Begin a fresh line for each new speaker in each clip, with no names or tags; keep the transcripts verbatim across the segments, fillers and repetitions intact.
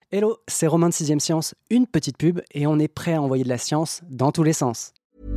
Hello, c'est Romain de sixième Science, une petite pub et on est prêt à envoyer de la science dans tous les sens.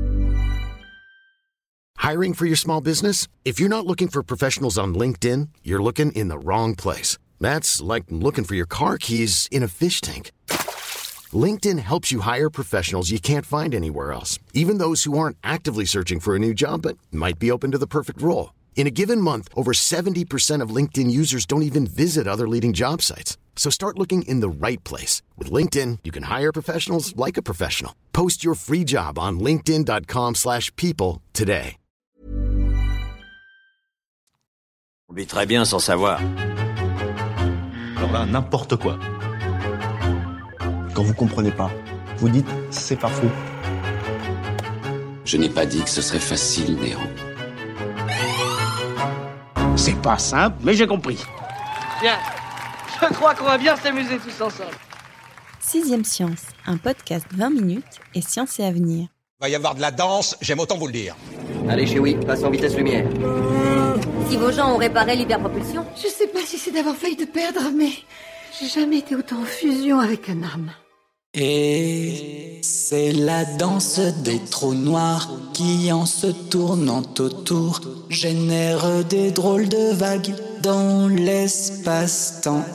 Hiring for your small business? If you're not looking for professionals on LinkedIn, you're looking in the wrong place. That's like looking for your car keys in a fish tank. LinkedIn helps you hire professionals you can't find anywhere else, even those who aren't actively searching for a new job but might be open to the perfect role. In a given month, over seventy percent of LinkedIn users don't even visit other leading job sites. So start looking in the right place. With LinkedIn, you can hire professionals like a professional. Post your free job on linkedin.com slash people today.
On vit très bien sans savoir.
Alors là, n'importe quoi.
Quand vous comprenez pas, vous dites « c'est pas faux ».
Je n'ai pas dit que ce serait facile, Néron.
C'est pas simple, mais j'ai compris.
Tiens, je crois qu'on va bien s'amuser tous ensemble.
Sixième Science, un podcast vingt minutes et science et avenir.
Va y avoir de la danse, j'aime autant vous le dire.
Allez, chérie, passe en vitesse lumière.
Si vos gens ont réparé l'hyperpropulsion.
Je sais pas si c'est d'avoir failli te perdre, mais j'ai jamais été autant en fusion avec un âme.
Et c'est la danse des trous noirs qui, en se tournant autour, génère des drôles de vagues dans l'espace-temps.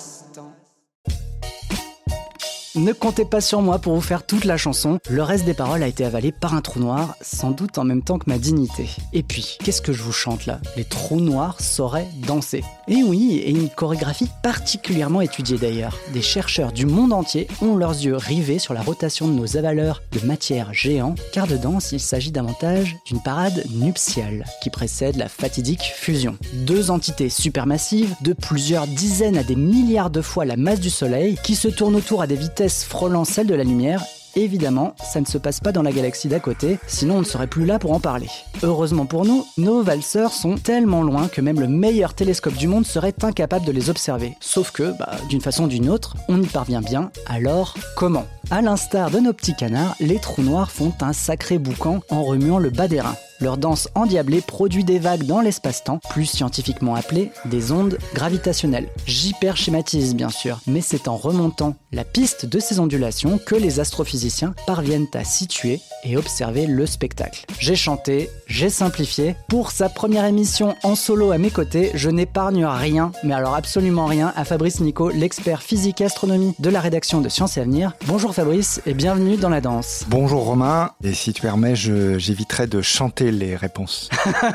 Ne comptez pas sur moi pour vous faire toute la chanson, le reste des paroles a été avalé par un trou noir, sans doute en même temps que ma dignité. Et puis, qu'est-ce que je vous chante là ? Les trous noirs sauraient danser. Et oui, et une chorégraphie particulièrement étudiée d'ailleurs. Des chercheurs du monde entier ont leurs yeux rivés sur la rotation de nos avaleurs de matière géants, car dedans, il s'agit davantage d'une parade nuptiale qui précède la fatidique fusion. Deux entités supermassives, de plusieurs dizaines à des milliards de fois la masse du Soleil, qui se tournent autour à des vitesses frôlant celle de la lumière. Évidemment, ça ne se passe pas dans la galaxie d'à côté, sinon on ne serait plus là pour en parler. Heureusement pour nous, nos valseurs sont tellement loin que même le meilleur télescope du monde serait incapable de les observer. Sauf que, bah, d'une façon ou d'une autre, on y parvient bien, alors comment ? À l'instar de nos petits canards, les trous noirs font un sacré boucan en remuant le bas des reins. Leur danse endiablée produit des vagues dans l'espace-temps, plus scientifiquement appelées des ondes gravitationnelles. J'hyper-schématise bien sûr, mais c'est en remontant la piste de ces ondulations que les astrophysiciens parviennent à situer et observer le spectacle. J'ai chanté, j'ai simplifié. Pour sa première émission en solo à mes côtés, je n'épargne rien, mais alors absolument rien, à Fabrice Nico, l'expert physique et astronomie de la rédaction de Science et Avenir. Bonjour Fabrice et bienvenue dans la danse.
Bonjour Romain, et si tu permets, je, j'éviterai de chanter les réponses.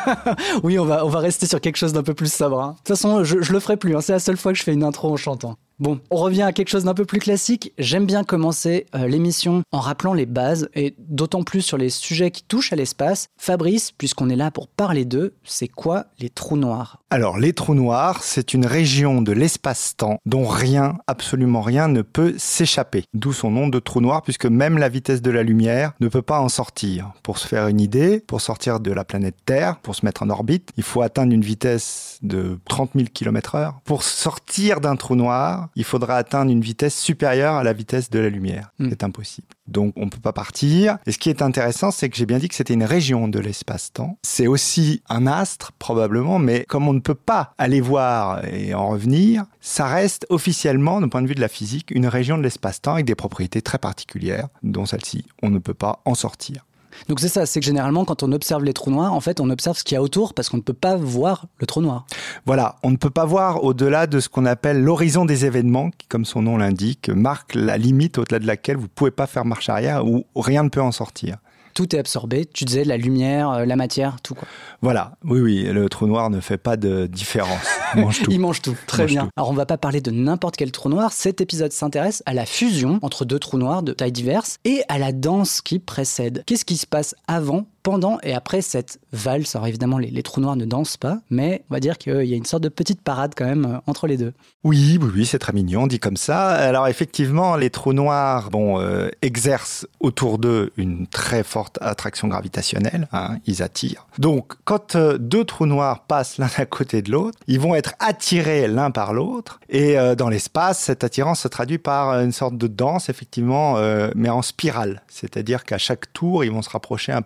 Oui, on va, on va rester sur quelque chose d'un peu plus sobre. Hein. De toute façon, je, je le ferai plus, hein. C'est la seule fois que je fais une intro en chantant. Bon, on revient à quelque chose d'un peu plus classique. J'aime bien commencer euh, l'émission en rappelant les bases, et d'autant plus sur les sujets qui touchent à l'espace. Fabrice, puisqu'on est là pour parler d'eux, c'est quoi les trous noirs ?
Alors, les trous noirs, c'est une région de l'espace-temps dont rien, absolument rien, ne peut s'échapper. D'où son nom de trou noir, puisque même la vitesse de la lumière ne peut pas en sortir. Pour se faire une idée, pour sortir de la planète Terre, pour se mettre en orbite, il faut atteindre une vitesse de trente mille kilomètres heure. Pour sortir d'un trou noir, il faudra atteindre une vitesse supérieure à la vitesse de la lumière. Mmh. C'est impossible. Donc, on ne peut pas partir. Et ce qui est intéressant, c'est que j'ai bien dit que c'était une région de l'espace-temps. C'est aussi un astre, probablement, mais comme on ne peut pas aller voir et en revenir, ça reste officiellement, d'un point de vue de la physique, une région de l'espace-temps avec des propriétés très particulières, dont celle-ci, on ne peut pas en sortir.
Donc c'est ça, c'est que généralement quand on observe les trous noirs, en fait on observe ce qu'il y a autour parce qu'on ne peut pas voir le trou noir.
Voilà, on ne peut pas voir au-delà de ce qu'on appelle l'horizon des événements, qui comme son nom l'indique, marque la limite au-delà de laquelle vous ne pouvez pas faire marche arrière ou rien ne peut en sortir.
Tout est absorbé, tu disais la lumière, la matière, tout quoi.
Voilà, oui, oui, le trou noir ne fait pas de différence. Il mange tout.
Il mange tout, très
mange
bien.
Tout.
Alors on va pas parler de n'importe quel trou noir, cet épisode s'intéresse à la fusion entre deux trous noirs de tailles diverses et à la danse qui précède. Qu'est-ce qui se passe avant, pendant et après cette valse? Alors évidemment, les, les trous noirs ne dansent pas, mais on va dire qu'il y a une sorte de petite parade quand même entre les deux.
Oui, oui, oui, c'est très mignon, dit comme ça. Alors effectivement, les trous noirs bon, euh, exercent autour d'eux une très forte attraction gravitationnelle, hein, ils attirent. Donc, quand euh, deux trous noirs passent l'un à côté de l'autre, ils vont être attirés l'un par l'autre, et euh, dans l'espace, cette attirance se traduit par une sorte de danse, effectivement, euh, mais en spirale, c'est-à-dire qu'à chaque tour, ils vont se rapprocher un peu plus.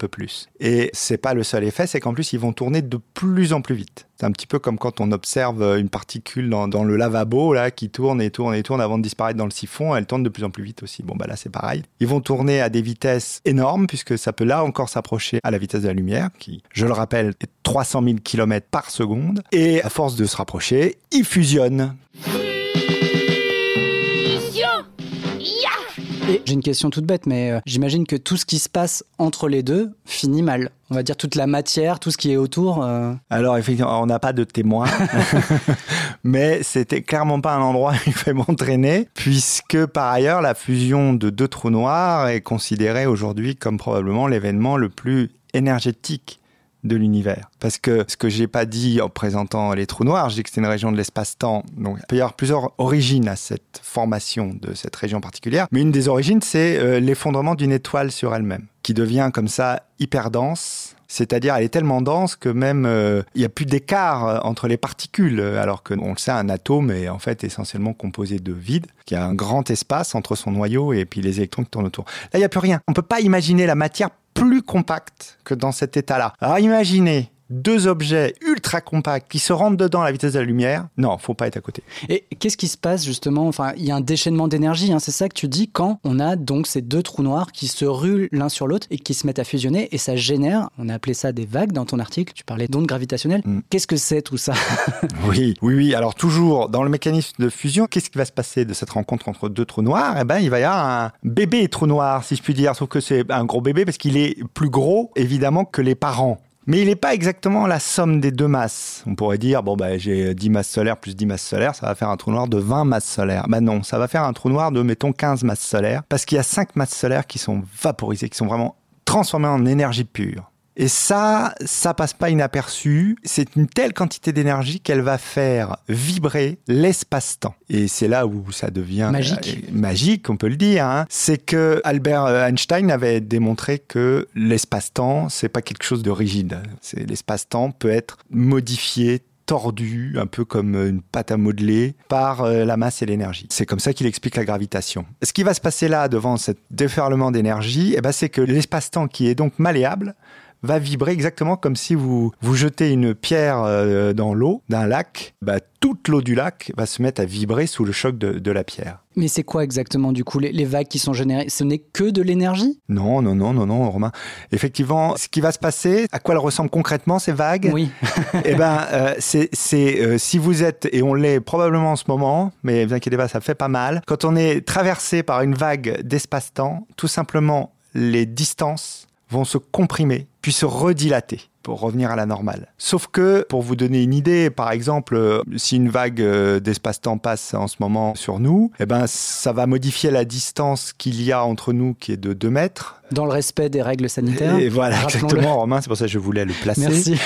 plus. Et c'est pas le seul effet, c'est qu'en plus, ils vont tourner de plus en plus vite. C'est un petit peu comme quand on observe une particule dans, dans le lavabo là, qui tourne et tourne et tourne avant de disparaître dans le siphon. Elle tourne de plus en plus vite aussi. Bon, bah là, c'est pareil. Ils vont tourner à des vitesses énormes puisque ça peut là encore s'approcher à la vitesse de la lumière qui, je le rappelle, est trois cent mille kilomètres par seconde. Et à force de se rapprocher, ils fusionnent.
Et j'ai une question toute bête, mais euh, j'imagine que tout ce qui se passe entre les deux finit mal. On va dire toute la matière, tout ce qui est autour. Euh...
Alors effectivement, on n'a pas de témoins, mais c'était clairement pas un endroit où il fallait m'entraîner, puisque par ailleurs, la fusion de deux trous noirs est considérée aujourd'hui comme probablement l'événement le plus énergétique de l'univers. Parce que ce que j'ai pas dit en présentant les trous noirs, je dis que c'est une région de l'espace-temps. Donc, il peut y avoir plusieurs origines à cette formation de cette région particulière. Mais une des origines, c'est euh, l'effondrement d'une étoile sur elle-même, qui devient comme ça hyper dense. C'est-à-dire, elle est tellement dense que même euh, il n'y a plus d'écart entre les particules, alors qu'on le sait, un atome est en fait essentiellement composé de vide, qui a un grand espace entre son noyau et puis les électrons qui tournent autour. Là, il n'y a plus rien. On ne peut pas imaginer la matière plus compacte que dans cet état-là. Alors imaginez deux objets ultra compacts qui se rentrent dedans à la vitesse de la lumière. Non, faut pas être à côté.
Et qu'est-ce qui se passe justement ? Enfin, il y a un déchaînement d'énergie, hein, c'est ça que tu dis, quand on a donc ces deux trous noirs qui se ruent l'un sur l'autre et qui se mettent à fusionner et ça génère, on a appelé ça des vagues dans ton article, tu parlais d'ondes gravitationnelles. Mm. Qu'est-ce que c'est tout ça ?
Oui, oui, oui. Alors toujours dans le mécanisme de fusion, qu'est-ce qui va se passer de cette rencontre entre deux trous noirs ? Eh ben, il va y avoir un bébé trou noir, si je puis dire, sauf que c'est un gros bébé parce qu'il est plus gros, évidemment, que les parents. Mais il n'est pas exactement la somme des deux masses. On pourrait dire, bon, bah, j'ai dix masses solaires plus dix masses solaires, ça va faire un trou noir de vingt masses solaires. Ben non, ça va faire un trou noir de, mettons, quinze masses solaires, parce qu'il y a cinq masses solaires qui sont vaporisées, qui sont vraiment transformées en énergie pure. Et ça, ça passe pas inaperçu. C'est une telle quantité d'énergie qu'elle va faire vibrer l'espace-temps. Et c'est là où ça devient
magique.
Euh, magique, on peut le dire. Hein. C'est que Albert Einstein avait démontré que l'espace-temps, c'est pas quelque chose de rigide. C'est, l'espace-temps peut être modifié, tordu, un peu comme une pâte à modeler, par euh, la masse et l'énergie. C'est comme ça qu'il explique la gravitation. Ce qui va se passer là, devant ce déferlement d'énergie, eh ben, c'est que l'espace-temps qui est donc malléable, va vibrer exactement comme si vous, vous jetez une pierre euh, dans l'eau d'un lac. Bah, toute l'eau du lac va se mettre à vibrer sous le choc de, de la pierre.
Mais c'est quoi exactement du coup les, les vagues qui sont générées ? Ce n'est que de l'énergie ?
Non, non, non, non, non, Romain. Effectivement, ce qui va se passer, à quoi elles ressemblent concrètement ces vagues ?
Oui.
Eh ben, euh, c'est, c'est euh, si vous êtes, et on l'est probablement en ce moment, mais ne vous inquiétez pas, ça fait pas mal. Quand on est traversé par une vague d'espace-temps, tout simplement, les distances vont se comprimer, puis se redilater pour revenir à la normale. Sauf que, pour vous donner une idée, par exemple, si une vague d'espace-temps passe en ce moment sur nous, eh ben, ça va modifier la distance qu'il y a entre nous, qui est de deux mètres.
Dans le respect des règles sanitaires.
Et voilà, exactement, Romain, c'est pour ça que je voulais le placer.
Merci.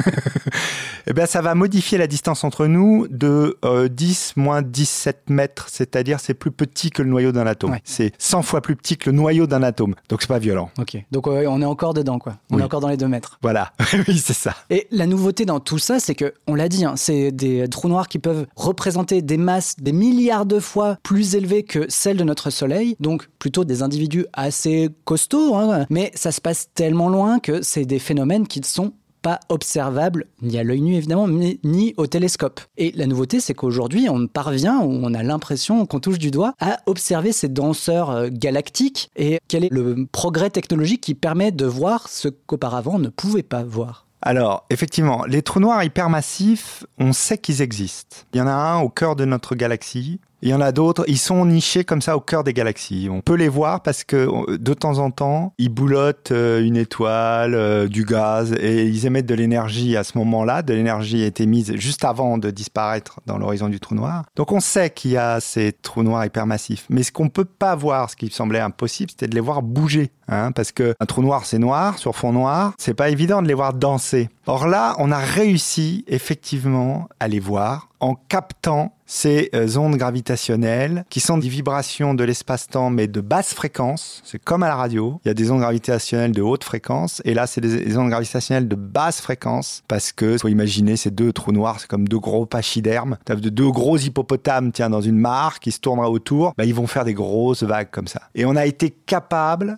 Eh bien, ça va modifier la distance entre nous de euh, dix moins dix-sept mètres, c'est-à-dire c'est plus petit que le noyau d'un atome. Ouais. C'est cent fois plus petit que le noyau d'un atome, donc c'est pas violent.
Ok, donc euh, on est encore dedans, quoi. On oui. est encore dans les deux mètres.
Voilà, oui, c'est ça.
Et la nouveauté dans tout ça, c'est que, on l'a dit, hein, c'est des trous noirs qui peuvent représenter des masses des milliards de fois plus élevées que celles de notre Soleil, donc plutôt des individus assez costauds, hein, mais ça se passe tellement loin que c'est des phénomènes qui sont pas observable, ni à l'œil nu évidemment, ni, ni au télescope. Et la nouveauté, c'est qu'aujourd'hui, on parvient, ou on a l'impression qu'on touche du doigt, à observer ces danseurs galactiques. Et quel est le progrès technologique qui permet de voir ce qu'auparavant on ne pouvait pas voir ?
Alors, effectivement, les trous noirs hypermassifs, on sait qu'ils existent. Il y en a un au cœur de notre galaxie. Il y en a d'autres, ils sont nichés comme ça au cœur des galaxies. On peut les voir parce que de temps en temps, ils boulottent une étoile, du gaz, et ils émettent de l'énergie à ce moment-là. De l'énergie est émise juste avant de disparaître dans l'horizon du trou noir. Donc on sait qu'il y a ces trous noirs hypermassifs. Mais ce qu'on ne peut pas voir, ce qui semblait impossible, c'était de les voir bouger. Hein, parce qu'un trou noir, c'est noir, sur fond noir, c'est pas évident de les voir danser. Or là, on a réussi effectivement à les voir en captant ces euh, ondes gravitationnelles qui sont des vibrations de l'espace-temps mais de basse fréquence. C'est comme à la radio. Il y a des ondes gravitationnelles de haute fréquence et là, c'est des, des ondes gravitationnelles de basse fréquence parce que, faut imaginer ces deux trous noirs, c'est comme deux gros pachydermes. T'as de deux gros hippopotames, tiens, dans une mare qui se tournera autour. Bah, ils vont faire des grosses vagues comme ça. Et on a été capable de les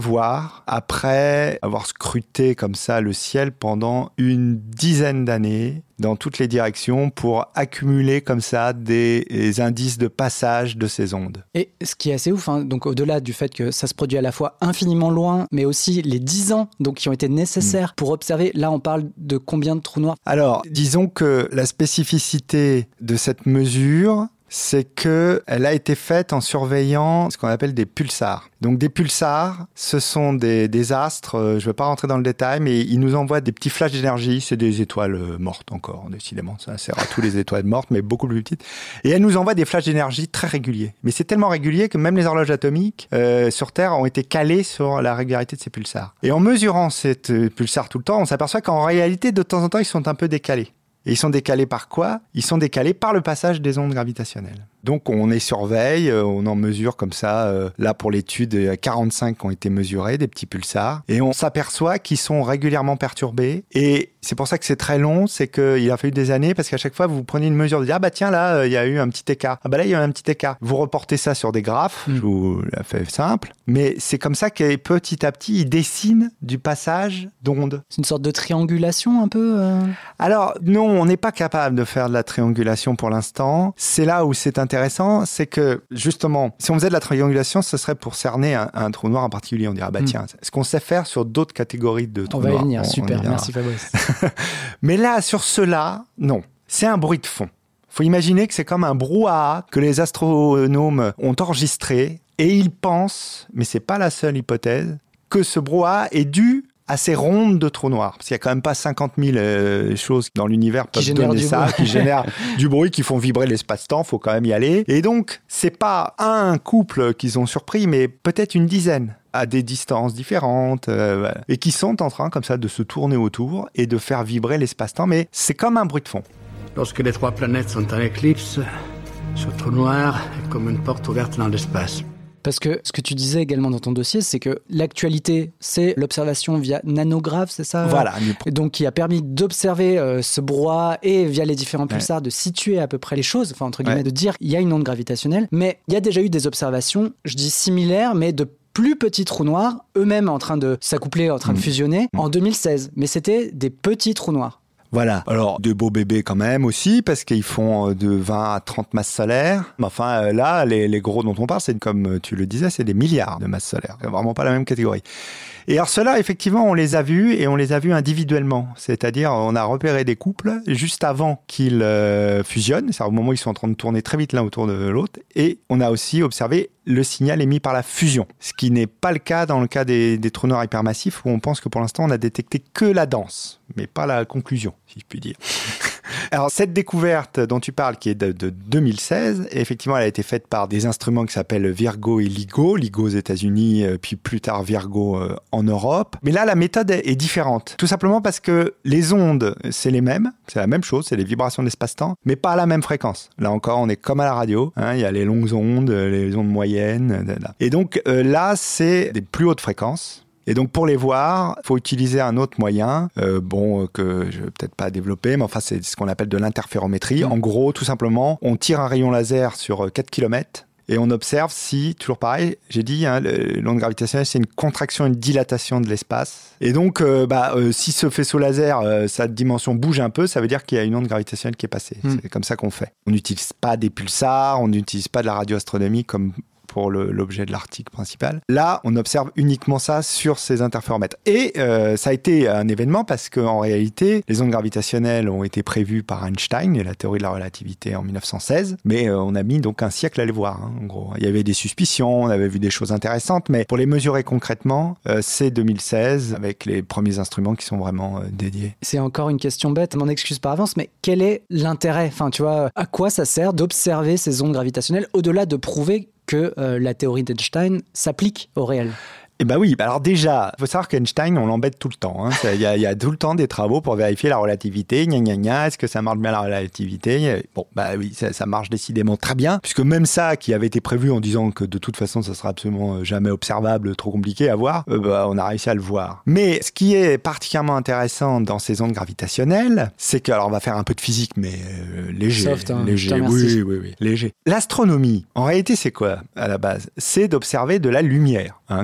voir après avoir scruté comme ça le ciel pendant une dizaine d'années dans toutes les directions pour accumuler comme ça des, des indices de passage de ces ondes.
Et ce qui est assez ouf, hein, donc au-delà du fait que ça se produit à la fois infiniment loin, mais aussi les dix ans donc, qui ont été nécessaires mmh. pour observer, là on parle de combien de trous noirs ?
Alors, disons que la spécificité de cette mesure, c'est qu'elle a été faite en surveillant ce qu'on appelle des pulsars. Donc des pulsars, ce sont des, des astres, je ne vais pas rentrer dans le détail, mais ils nous envoient des petits flashs d'énergie, c'est des étoiles mortes encore, décidément, ça sert à tous les étoiles mortes, mais beaucoup plus petites. Et elles nous envoient des flashs d'énergie très réguliers. Mais c'est tellement régulier que même les horloges atomiques euh, sur Terre ont été calées sur la régularité de ces pulsars. Et en mesurant ces pulsars tout le temps, on s'aperçoit qu'en réalité, de temps en temps, ils sont un peu décalés. Et ils sont décalés par quoi ? Ils sont décalés par le passage des ondes gravitationnelles. Donc on les surveille, on en mesure comme ça, euh, là pour l'étude, il y a quarante-cinq qui ont été mesurés, des petits pulsars, et on s'aperçoit qu'ils sont régulièrement perturbés, et c'est pour ça que c'est très long, c'est qu'il a fallu des années, parce qu'à chaque fois vous prenez une mesure de dire, ah bah tiens là, il y a eu un petit écart, ah bah là il y a eu un petit écart. Vous reportez ça sur des graphes, mmh. je vous l'ai fait simple, mais c'est comme ça que petit à petit, ils dessinent du passage d'ondes.
C'est une sorte de triangulation un peu euh...
Alors non, on n'est pas capable de faire de la triangulation pour l'instant, c'est là où c'est intéressant. Intéressant, c'est que justement, si on faisait de la triangulation, ce serait pour cerner un, un trou noir en particulier. On dirait, bah tiens, mmh. ce qu'on sait faire sur d'autres catégories de trous noirs.
On va y venir, super, merci Fabrice.
Mais là, sur ceux-là, non. C'est un bruit de fond. Il faut imaginer que c'est comme un brouhaha que les astronomes ont enregistré et ils pensent, mais c'est pas la seule hypothèse, que ce brouhaha est dû à ces rondes de trous noirs. Parce qu'il n'y a quand même pas cinquante mille euh, choses dans l'univers qui peuvent donner ça, bruit. qui génèrent du bruit, qui font vibrer l'espace-temps, il faut quand même y aller. Et donc, c'est pas un couple qu'ils ont surpris, mais peut-être une dizaine, à des distances différentes, euh, et qui sont en train, comme ça, de se tourner autour et de faire vibrer l'espace-temps, mais c'est comme un bruit de fond.
Lorsque les trois planètes sont en éclipse, ce trou noir est comme une porte ouverte dans l'espace.
Parce que ce que tu disais également dans ton dossier, c'est que l'actualité, c'est l'observation via nanographe, c'est ça ?
Voilà.
Et donc, qui a permis d'observer euh, ce brouhaha et via les différents pulsars, ouais. de situer à peu près les choses, enfin, entre guillemets, ouais. de dire il y a une onde gravitationnelle. Mais il y a déjà eu des observations, je dis similaires, mais de plus petits trous noirs, eux-mêmes en train de s'accoupler, en train mmh. de fusionner, mmh. en deux mille seize. Mais c'était des petits trous noirs.
Voilà. Alors, de beaux bébés quand même aussi, parce qu'ils font de vingt à trente masses solaires. Mais enfin, là, les, les gros dont on parle, c'est comme tu le disais, c'est des milliards de masses solaires. C'est vraiment pas la même catégorie. Et alors ceux-là, effectivement, on les a vus et on les a vus individuellement. C'est-à-dire, on a repéré des couples juste avant qu'ils euh, fusionnent, c'est-à-dire au moment où ils sont en train de tourner très vite l'un autour de l'autre. Et on a aussi observé le signal émis par la fusion. Ce qui n'est pas le cas dans le cas des, des trous noirs hypermassifs où on pense que pour l'instant, on a détecté que la danse, mais pas la conclusion, si je puis dire. Alors, cette découverte dont tu parles, qui est de, de deux mille seize, effectivement, elle a été faite par des instruments qui s'appellent Virgo et LIGO. LIGO aux États-Unis, puis plus tard Virgo euh, en Europe. Mais là, la méthode est, est différente. Tout simplement parce que les ondes, c'est les mêmes. C'est la même chose, c'est les vibrations de l'espace-temps, mais pas à la même fréquence. Là encore, on est comme à la radio. Hein, il y a les longues ondes, les ondes moyennes. Et donc, euh, là, c'est des plus hautes fréquences. Et donc, pour les voir, il faut utiliser un autre moyen, euh, bon, que je ne vais peut-être pas développer, mais enfin, c'est ce qu'on appelle de l'interférométrie. En gros, tout simplement, on tire un rayon laser sur quatre kilomètres et on observe si, toujours pareil, j'ai dit, hein, l'onde gravitationnelle, c'est une contraction, une dilatation de l'espace. Et donc, euh, bah, euh, si ce faisceau laser, euh, sa dimension bouge un peu, ça veut dire qu'il y a une onde gravitationnelle qui est passée. Mm. C'est comme ça qu'on fait. On n'utilise pas des pulsars, on n'utilise pas de la radioastronomie comme pour le, l'objet de l'article principal. Là, on observe uniquement ça sur ces interféromètres. Et euh, ça a été un événement parce qu'en réalité, les ondes gravitationnelles ont été prévues par Einstein et la théorie de la relativité en dix-neuf cent seize, mais euh, on a mis donc un siècle à les voir. Hein, en gros, il y avait des suspicions, on avait vu des choses intéressantes, mais pour les mesurer concrètement, euh, c'est deux mille seize avec les premiers instruments qui sont vraiment euh, dédiés.
C'est encore une question bête, m'en excuse par avance, mais quel est l'intérêt ? Enfin, tu vois, à quoi ça sert d'observer ces ondes gravitationnelles au-delà de prouver que euh, la théorie d'Einstein s'applique au réel?
Eh ben oui, alors déjà, il faut savoir qu'Einstein, on l'embête tout le temps. Hein. Il y a, il y a tout le temps des travaux pour vérifier la relativité. Gna gna gna, est-ce que ça marche bien la relativité? Bon, bah oui, ça, ça marche décidément très bien, puisque même ça, qui avait été prévu en disant que de toute façon, ça sera absolument jamais observable, trop compliqué à voir, euh, bah, on a réussi à le voir. Mais ce qui est particulièrement intéressant dans ces ondes gravitationnelles, c'est que, alors on va faire un peu de physique, mais euh, léger,
Soft, hein,
léger, oui, oui, oui, léger. L'astronomie, en réalité, c'est quoi à la base? C'est d'observer de la lumière. Hein, Galilée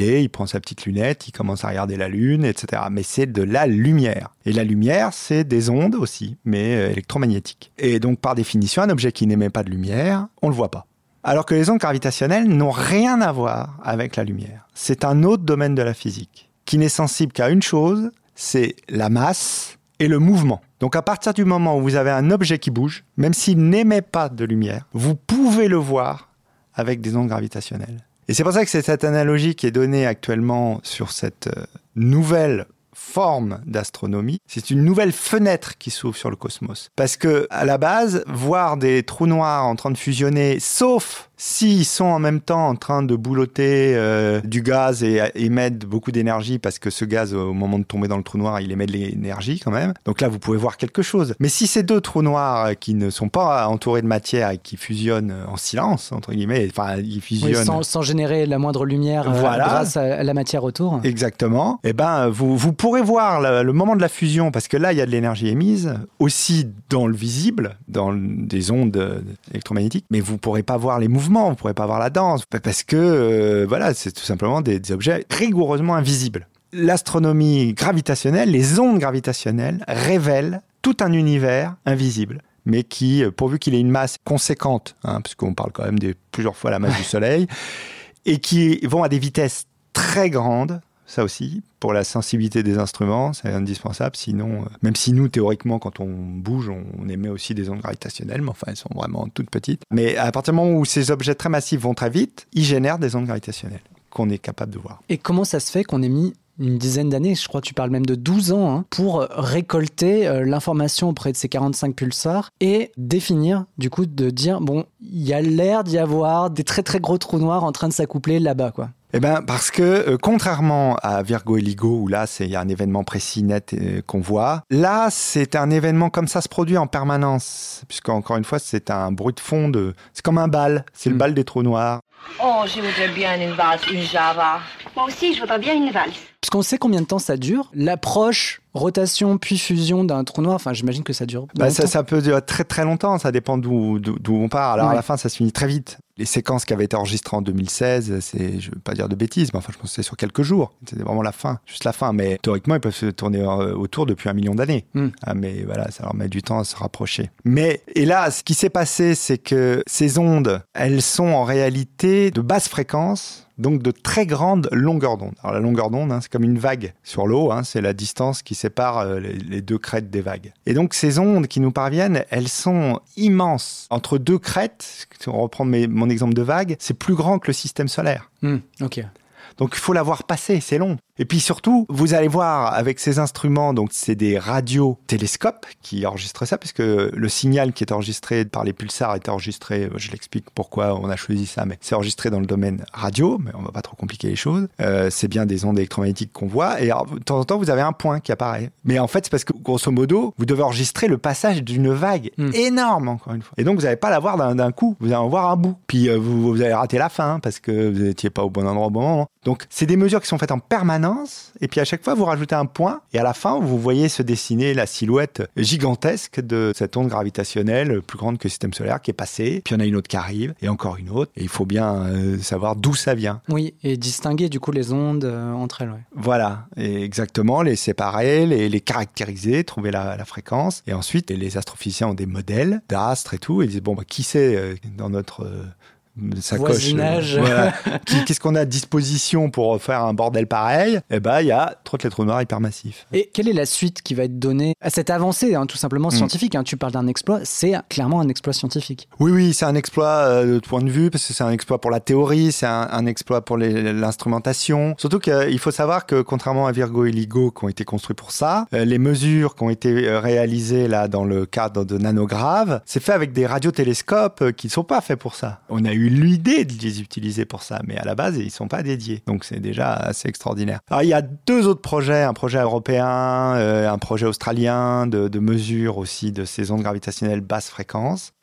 il prend sa petite lunette, il commence à regarder la Lune, et cetera. Mais c'est de la lumière. Et la lumière, c'est des ondes aussi, mais euh, électromagnétiques. Et donc, par définition, un objet qui n'émet pas de lumière, on ne le voit pas. Alors que les ondes gravitationnelles n'ont rien à voir avec la lumière. C'est un autre domaine de la physique, qui n'est sensible qu'à une chose, c'est la masse et le mouvement. Donc à partir du moment où vous avez un objet qui bouge, même s'il n'émet pas de lumière, vous pouvez le voir avec des ondes gravitationnelles. Et c'est pour ça que c'est cette analogie qui est donnée actuellement sur cette euh, nouvelle forme d'astronomie. C'est une nouvelle fenêtre qui s'ouvre sur le cosmos. Parce que à la base, voir des trous noirs en train de fusionner, sauf s'ils sont en même temps en train de boulotter euh, du gaz et émettre beaucoup d'énergie, parce que ce gaz, au moment de tomber dans le trou noir, il émet de l'énergie quand même. Donc là, vous pouvez voir quelque chose. Mais si ces deux trous noirs qui ne sont pas entourés de matière et qui fusionnent en silence, entre guillemets, enfin, ils fusionnent...
Oui, sans, sans générer la moindre lumière euh, voilà. grâce à la matière autour.
Exactement. Eh ben, vous, vous pourrez voir le, le moment de la fusion, parce que là, il y a de l'énergie émise, aussi dans le visible, dans des ondes électromagnétiques, mais vous ne pourrez pas voir les mouvements. Vous ne pourrez pas voir la danse, parce que euh, voilà, c'est tout simplement des, des objets rigoureusement invisibles. L'astronomie gravitationnelle, les ondes gravitationnelles révèlent tout un univers invisible, mais qui, pourvu qu'il ait une masse conséquente, hein, puisqu'on parle quand même de plusieurs fois la masse du Soleil, et qui vont à des vitesses très grandes, ça aussi, pour la sensibilité des instruments, c'est indispensable. Sinon, euh, même si nous, théoriquement, quand on bouge, on, on émet aussi des ondes gravitationnelles, mais enfin, elles sont vraiment toutes petites. Mais à partir du moment où ces objets très massifs vont très vite, ils génèrent des ondes gravitationnelles qu'on est capable de voir.
Et comment ça se fait qu'on ait mis une dizaine d'années, je crois que tu parles même de douze ans, hein, pour récolter euh, l'information auprès de ces quarante-cinq pulsars et définir, du coup, de dire, bon, il y a l'air d'y avoir des très très gros trous noirs en train de s'accoupler là-bas, quoi.
Eh ben, parce que, euh, contrairement à Virgo et Ligo, où là, il y a un événement précis, net, euh, qu'on voit, là, c'est un événement comme ça se produit en permanence. Puisqu'encore une fois, c'est un bruit de fond, de... c'est comme un bal, c'est mmh. le bal des trous noirs.
Oh, je voudrais bien une valse, une java.
Moi aussi, je voudrais bien une valse.
Parce qu'on sait combien de temps ça dure, l'approche, rotation puis fusion d'un trou noir, enfin j'imagine que ça dure
bah, ça, ça peut durer très très longtemps, ça dépend d'où, d'où, d'où on part. Alors ouais. à la fin, ça se finit très vite. Les séquences qui avaient été enregistrées en deux mille seize, c'est, je ne veux pas dire de bêtises, mais enfin je pense que c'est sur quelques jours. C'était vraiment la fin, juste la fin. Mais théoriquement, ils peuvent se tourner autour depuis un million d'années. Mm. Ah, mais voilà, ça leur met du temps à se rapprocher. Mais, et là, ce qui s'est passé, c'est que ces ondes, elles sont en réalité de basse fréquence, donc de très grande longueur d'onde. Alors la longueur d'onde, hein, c'est comme une vague sur l'eau, hein, c'est la distance qui sépare euh, les, les deux crêtes des vagues. Et donc ces ondes qui nous parviennent, elles sont immenses. Entre deux crêtes, si on reprend mes, mon exemple de vague, c'est plus grand que le système solaire.
Mmh, ok.
Donc il faut la voir passer, c'est long. Et puis surtout, vous allez voir avec ces instruments, donc c'est des radiotélescopes qui enregistrent ça, puisque le signal qui est enregistré par les pulsars est enregistré, je l'explique pourquoi on a choisi ça, mais c'est enregistré dans le domaine radio, mais on va pas trop compliquer les choses. Euh, c'est bien des ondes électromagnétiques qu'on voit, et alors, de temps en temps, vous avez un point qui apparaît. Mais en fait, c'est parce que, grosso modo, vous devez enregistrer le passage d'une vague mmh. énorme, encore une fois. Et donc, vous n'allez pas la voir d'un, d'un coup, vous allez en voir un bout. Puis, euh, vous, vous allez rater la fin, hein, parce que vous n'étiez pas au bon endroit au bon moment. Donc, c'est des mesures qui sont faites en permanence, et puis à chaque fois, vous rajoutez un point, et à la fin, vous voyez se dessiner la silhouette gigantesque de cette onde gravitationnelle plus grande que le système solaire qui est passée, puis il y en a une autre qui arrive, et encore une autre, et il faut bien euh, savoir d'où ça vient.
Oui, et distinguer du coup les ondes euh, entre elles. Ouais.
Voilà, et exactement, les séparer, les, les caractériser, trouver la, la fréquence, et ensuite, les astrophysiciens ont des modèles d'astres et tout, et ils disent, bon, bah, qui c'est euh, dans notre... Euh, sacoche,
voisinage.
Euh, voilà. Qu'est-ce qu'on a à disposition pour faire un bordel pareil ? Eh ben, il y a trop de trous noirs hypermassifs.
Et quelle est la suite qui va être donnée à cette avancée, hein, tout simplement scientifique, hein, tu parles d'un exploit, c'est clairement un exploit scientifique. Oui, oui, c'est un exploit euh, de tout point de vue, parce que c'est un exploit pour la théorie, c'est un, un exploit pour les, l'instrumentation. Surtout qu'il faut savoir que, contrairement à Virgo et Ligo, qui ont été construits pour ça, euh, les mesures qui ont été réalisées là dans le cadre de nanograves, c'est fait avec des radiotélescopes qui ne sont pas faits pour ça. On a eu l'idée de les utiliser pour ça, mais à la base, ils ne sont pas dédiés. Donc, c'est déjà assez extraordinaire. Alors, il y a deux autres projets, un projet européen, euh, un projet australien de, de mesure aussi de ces ondes gravitationnelles basse fréquence.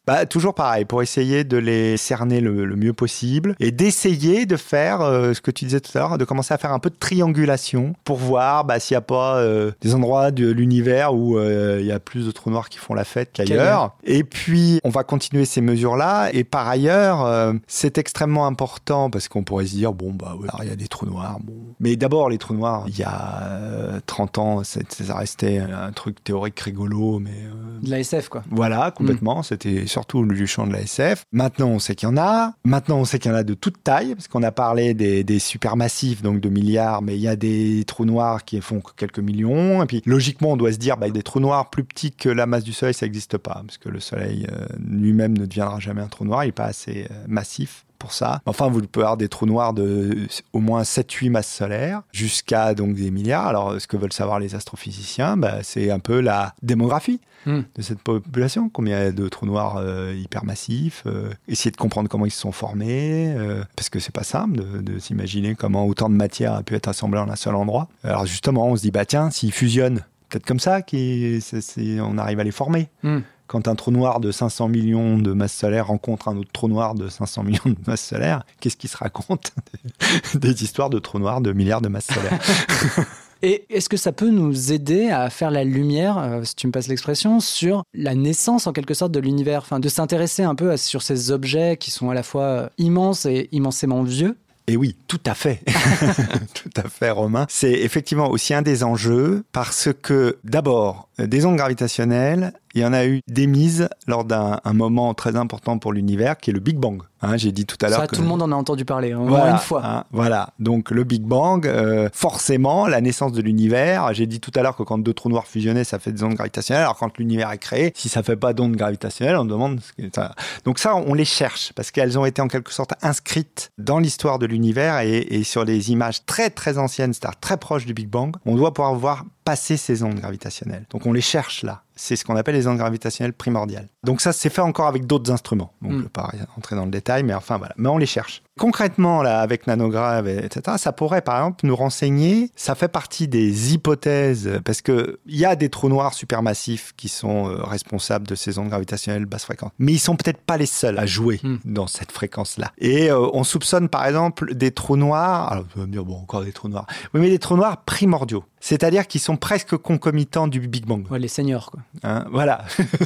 Bah, toujours pareil, pour essayer de les cerner le, le mieux possible et d'essayer de faire euh, ce que tu disais tout à l'heure, de commencer à faire un peu de triangulation pour voir bah, s'il n'y a pas euh, des endroits de l'univers où euh, il y a plus de trous noirs qui font la fête qu'ailleurs. qu'ailleurs. Et puis, on va continuer ces mesures-là. Et par ailleurs, euh, c'est extrêmement important parce qu'on pourrait se dire, bon, bah, ouais, il y a des trous noirs. Bon. Mais d'abord, les trous noirs, il y a euh, trente ans, ça restait un truc théorique rigolo, mais... Euh,
de la S F, quoi.
Voilà, complètement. Mmh. C'était surtout du champ de la S F. Maintenant, on sait qu'il y en a. Maintenant, on sait qu'il y en a de toute taille, parce qu'on a parlé des, des supermassifs, donc de milliards, mais il y a des trous noirs qui font quelques millions. Et puis, logiquement, on doit se dire, bah, des trous noirs plus petits que la masse du Soleil, ça n'existe pas, parce que le Soleil euh, lui-même ne deviendra jamais un trou noir, il n'est pas assez euh, massif pour ça. Enfin, vous pouvez avoir des trous noirs de au moins sept huit masses solaires, jusqu'à donc des milliards. Alors, ce que veulent savoir les astrophysiciens, bah, c'est un peu la démographie mm. de cette population. Combien il y a de trous noirs euh, hypermassifs, euh, essayer de comprendre comment ils se sont formés, euh, parce que c'est pas simple de, de s'imaginer comment autant de matière a pu être assemblée en un seul endroit. Alors justement, on se dit, bah tiens, s'ils fusionnent, peut-être comme ça qu'on arrive à les former. Mm. Quand un trou noir de cinq cents millions de masses solaires rencontre un autre trou noir de cinq cents millions de masses solaires, qu'est-ce qui se raconte ? Des histoires de trous noirs de milliards de masses solaires.
Et est-ce que ça peut nous aider à faire la lumière, euh, si tu me passes l'expression, sur la naissance en quelque sorte de l'univers, enfin, de s'intéresser un peu à, sur ces objets qui sont à la fois immenses et immensément vieux ?
Et oui, tout à fait. Tout à fait, Romain. C'est effectivement aussi un des enjeux parce que, d'abord, des ondes gravitationnelles, il y en a eu d'émises lors d'un un moment très important pour l'univers qui est le Big Bang. Hein, j'ai dit tout à l'heure
ça,
que...
tout le monde en a entendu parler, au
voilà,
moins une fois.
Hein, voilà, donc le Big Bang, euh, forcément, la naissance de l'univers. J'ai dit tout à l'heure que quand deux trous noirs fusionnaient, ça fait des ondes gravitationnelles. Alors quand l'univers est créé, si ça fait pas d'ondes gravitationnelles, on demande... Ça... Donc ça, on les cherche parce qu'elles ont été en quelque sorte inscrites dans l'histoire de l'univers et, et sur les images très très anciennes, c'est-à-dire très proches du Big Bang, on doit pouvoir voir passer ces ondes gravitationnelles. Donc on les cherche là. C'est ce qu'on appelle les ondes gravitationnelles primordiales. Donc ça, c'est fait encore avec d'autres instruments. Donc, mm. je ne vais pas rentrer dans le détail, mais enfin voilà. Mais on les cherche. Concrètement, là, avec nanograve, et cetera, ça pourrait, par exemple, nous renseigner. Ça fait partie des hypothèses, parce qu'il y a des trous noirs supermassifs qui sont euh, responsables de ces ondes gravitationnelles basse fréquence. Mais ils ne sont peut-être pas les seuls à jouer mm. dans cette fréquence-là. Et euh, on soupçonne, par exemple, des trous noirs. Alors, vous allez me dire, bon, encore des trous noirs. Oui, mais des trous noirs primordiaux. C'est-à-dire qu'ils sont presque concomitants du Big Bang.
Ouais, les seigneurs, quoi.
Hein, voilà.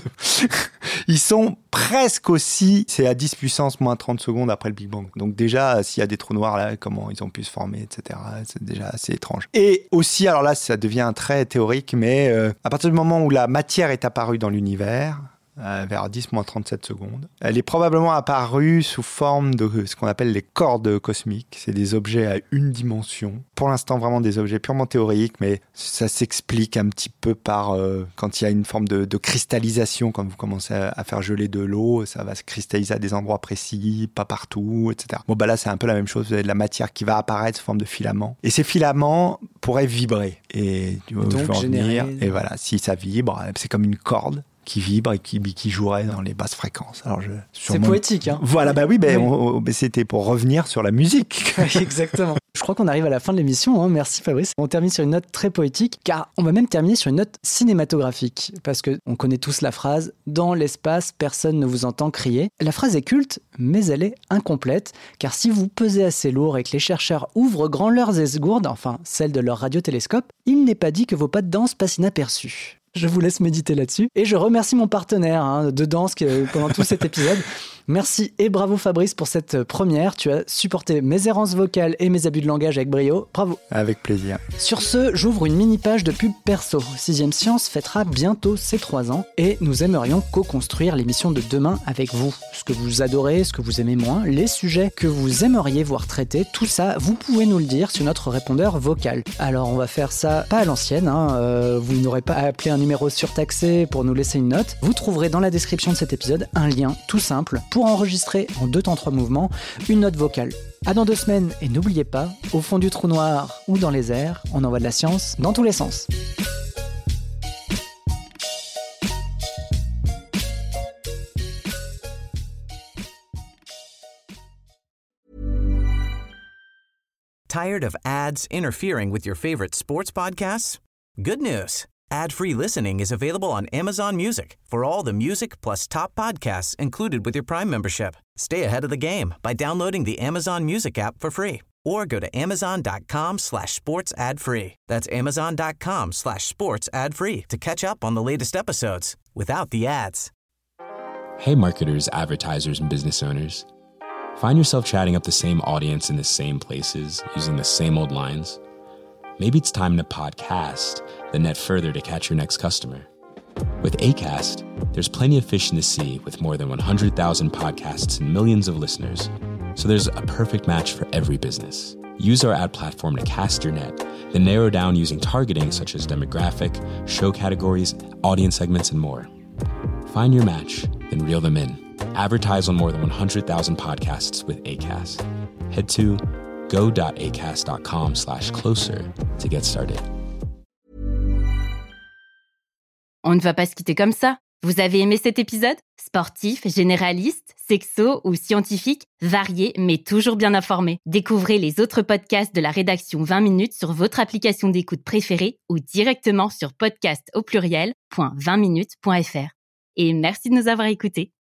Ils sont presque aussi, c'est à dix puissance moins trente secondes après le Big Bang. Donc déjà, s'il y a des trous noirs là, comment ils ont pu se former, et cetera, c'est déjà assez étrange. Et aussi, alors là, ça devient très théorique, mais euh, à partir du moment où la matière est apparue dans l'univers, Euh, vers dix moins trente-sept secondes. Elle est probablement apparue sous forme de ce qu'on appelle les cordes cosmiques. C'est des objets à une dimension. Pour l'instant, vraiment des objets purement théoriques, mais ça s'explique un petit peu par euh, quand il y a une forme de, de cristallisation, quand vous commencez à, à faire geler de l'eau, ça va se cristalliser à des endroits précis, pas partout, et cetera. Bon, bah là, c'est un peu la même chose. Vous avez de la matière qui va apparaître sous forme de filaments. Et ces filaments pourraient vibrer. Et tu vois,
donc,
je veux en venir.
générer...
Et voilà, si ça vibre, c'est comme une corde qui vibre et qui, qui jouerait dans les basses fréquences. Alors je,
c'est mon... poétique, hein.
Voilà, bah oui, bah, oui. On, on, c'était pour revenir sur la musique.
Exactement. Je crois qu'on arrive à la fin de l'émission, hein. Merci Fabrice. On termine sur une note très poétique, car on va même terminer sur une note cinématographique, parce qu'on connaît tous la phrase « Dans l'espace, personne ne vous entend crier ». La phrase est culte, mais elle est incomplète, car si vous pesez assez lourd et que les chercheurs ouvrent grand leurs esgourdes, enfin celles de leur radiotélescope, il n'est pas dit que vos pas de danse passent inaperçus. Je vous laisse méditer là-dessus. Et je remercie mon partenaire hein, de danse qui, pendant tout cet épisode. Merci et bravo Fabrice pour cette première. Tu as supporté mes errances vocales et mes abus de langage avec brio. Bravo.
Avec plaisir.
Sur ce, j'ouvre une mini-page de pub perso. Sixième Science fêtera bientôt ses trois ans et nous aimerions co-construire l'émission de demain avec vous. Ce que vous adorez, ce que vous aimez moins, les sujets que vous aimeriez voir traités, tout ça, vous pouvez nous le dire sur notre répondeur vocal. Alors on va faire ça pas à l'ancienne, hein, euh, vous n'aurez pas à appeler un numéro surtaxé pour nous laisser une note. Vous trouverez dans la description de cet épisode un lien tout simple pour enregistrer en deux temps trois mouvements une note vocale. À dans deux semaines et n'oubliez pas, au fond du trou noir ou dans les airs, on envoie de la science dans tous les sens.
Tired of ads interfering with your favorite sports podcasts? Good news. Ad-free listening is available on Amazon Music for all the music plus top podcasts included with your Prime membership. Stay ahead of the game by downloading the Amazon Music app for free or go to amazon.com slash sports ad free. That's amazon.com slash sports ad free to catch up on the latest episodes without the ads.
Hey marketers, advertisers, and business owners. Find yourself chatting up the same audience in the same places, using the same old lines? Maybe it's time to podcast, then net further to catch your next customer. With Acast, there's plenty of fish in the sea with more than one hundred thousand podcasts and millions of listeners. So there's a perfect match for every business. Use our ad platform to cast your net, then narrow down using targeting such as demographic, show categories, audience segments, and more. Find your match, then reel them in. Advertise on more than one hundred thousand podcasts with Acast. Head to go.acast.com slash closer to get started.
On ne va pas se quitter comme ça. Vous avez aimé cet épisode ? Sportif, généraliste, sexo ou scientifique, varié mais toujours bien informé. Découvrez les autres podcasts de la rédaction vingt minutes sur votre application d'écoute préférée ou directement sur podcast au pluriel point vingt minutes point f r. Et merci de nous avoir écoutés.